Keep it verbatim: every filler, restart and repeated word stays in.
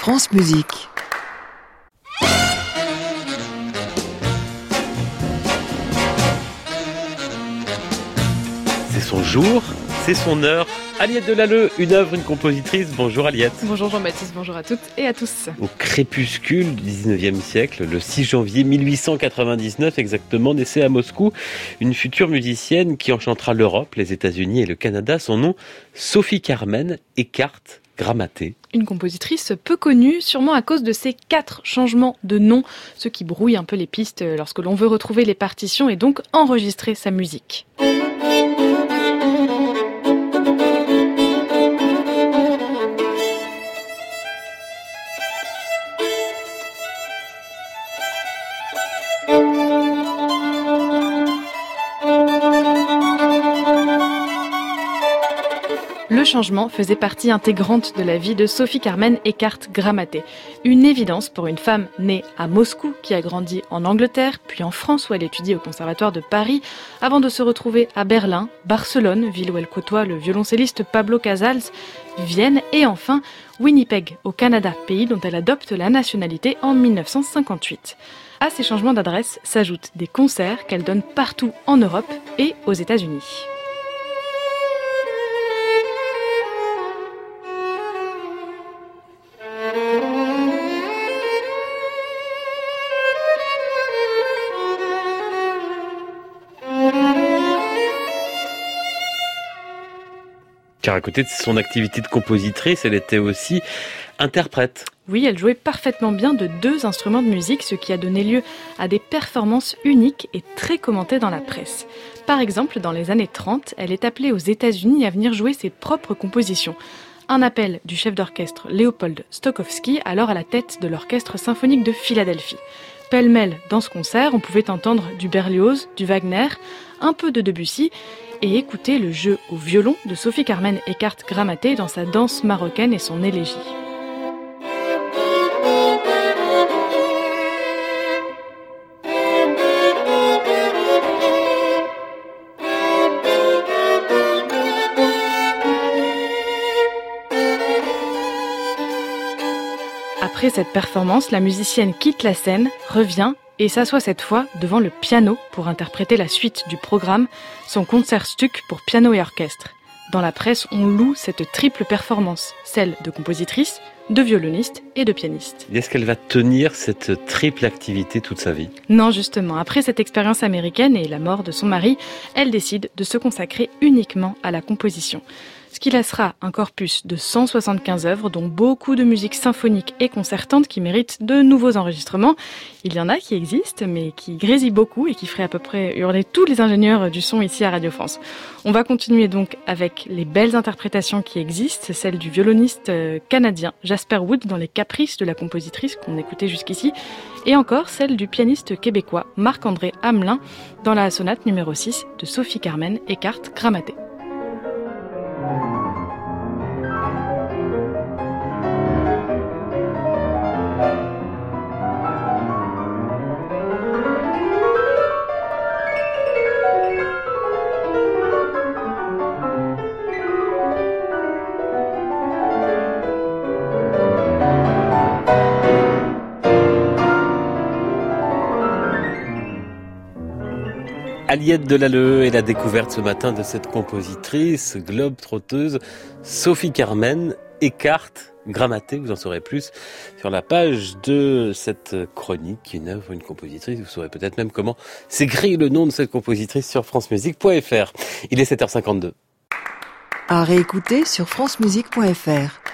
France Musique. C'est son jour, c'est son heure. Aliette Delalleux, une œuvre, une compositrice. Bonjour Aliette. Bonjour Jean-Baptiste, bonjour à toutes et à tous. Au crépuscule du dix-neuvième siècle, le six janvier mille huit cent quatre-vingt-dix-neuf exactement, naissait à Moscou une future musicienne qui enchantera l'Europe, les États-Unis et le Canada. Son nom, Sophie Carmen Eckart Grammaté. Une compositrice peu connue, sûrement à cause de ses quatre changements de nom, ce qui brouille un peu les pistes lorsque l'on veut retrouver les partitions et donc enregistrer sa musique. Le changement faisait partie intégrante de la vie de Sophie Carmen Eckart Grammaté. Une évidence pour une femme née à Moscou, qui a grandi en Angleterre, puis en France où elle étudie au Conservatoire de Paris, avant de se retrouver à Berlin, Barcelone, ville où elle côtoie le violoncelliste Pablo Casals, Vienne et enfin Winnipeg, au Canada, pays dont elle adopte la nationalité en dix-neuf cent cinquante-huit. À ces changements d'adresse s'ajoutent des concerts qu'elle donne partout en Europe et aux États-Unis. Car à côté de son activité de compositrice, elle était aussi interprète. Oui, elle jouait parfaitement bien de deux instruments de musique, ce qui a donné lieu à des performances uniques et très commentées dans la presse. Par exemple, dans les années trente, elle est appelée aux États-Unis à venir jouer ses propres compositions. Un appel du chef d'orchestre Léopold Stokowski, alors à la tête de l'Orchestre symphonique de Philadelphie. Pêle-mêle, dans ce concert, on pouvait entendre du Berlioz, du Wagner, un peu de Debussy, et écouter le jeu au violon de Sophie Carmen Eckart Grammaté dans sa danse marocaine et son élégie. Après cette performance, la musicienne quitte la scène, revient et s'assoit cette fois devant le piano pour interpréter la suite du programme, son Concertstück pour piano et orchestre. Dans la presse, on loue cette triple performance, celle de compositrice, de violoniste et de pianiste. Est-ce qu'elle va tenir cette triple activité toute sa vie ? Non, justement. Après cette expérience américaine et la mort de son mari, elle décide de se consacrer uniquement à la composition. Ce qui laissera un corpus de cent soixante-quinze œuvres, dont beaucoup de musique symphonique et concertante qui méritent de nouveaux enregistrements. Il y en a qui existent, mais qui grésillent beaucoup et qui feraient à peu près hurler tous les ingénieurs du son ici à Radio France. On va continuer donc avec les belles interprétations qui existent, celle du violoniste canadien Jasper Wood dans les Caprices de la compositrice qu'on écoutait jusqu'ici, et encore celle du pianiste québécois Marc-André Hamelin dans la sonate numéro six de Sophie Carmen Eckart Grammaté. Aliette Delalleux est la découverte ce matin de cette compositrice globe-trotteuse Sophie Carmen Eckart Grammaté. Vous en saurez plus sur la page de cette chronique, une œuvre, une compositrice. Vous saurez peut-être même comment s'écrit le nom de cette compositrice sur francemusique point f r. Il est sept heures cinquante-deux. À réécouter sur francemusique point f r.